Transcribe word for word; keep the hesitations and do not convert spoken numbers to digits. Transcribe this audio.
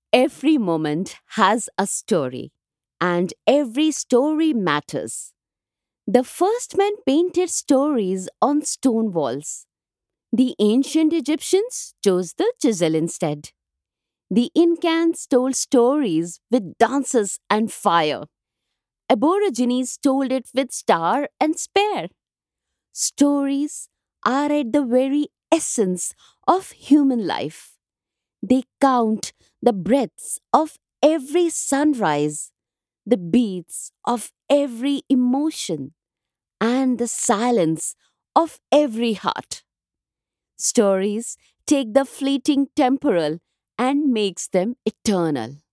Every moment has a story, and every story matters. The first man painted stories on stone walls. The ancient Egyptians chose the chisel instead. The Incans told stories with dances and fire. Aborigines told it with star and spear. Stories are at the very essence of human life. They count the breaths of every sunrise, the beats of every emotion, and the silence of every heart. Stories take the fleeting temporal and makes them eternal.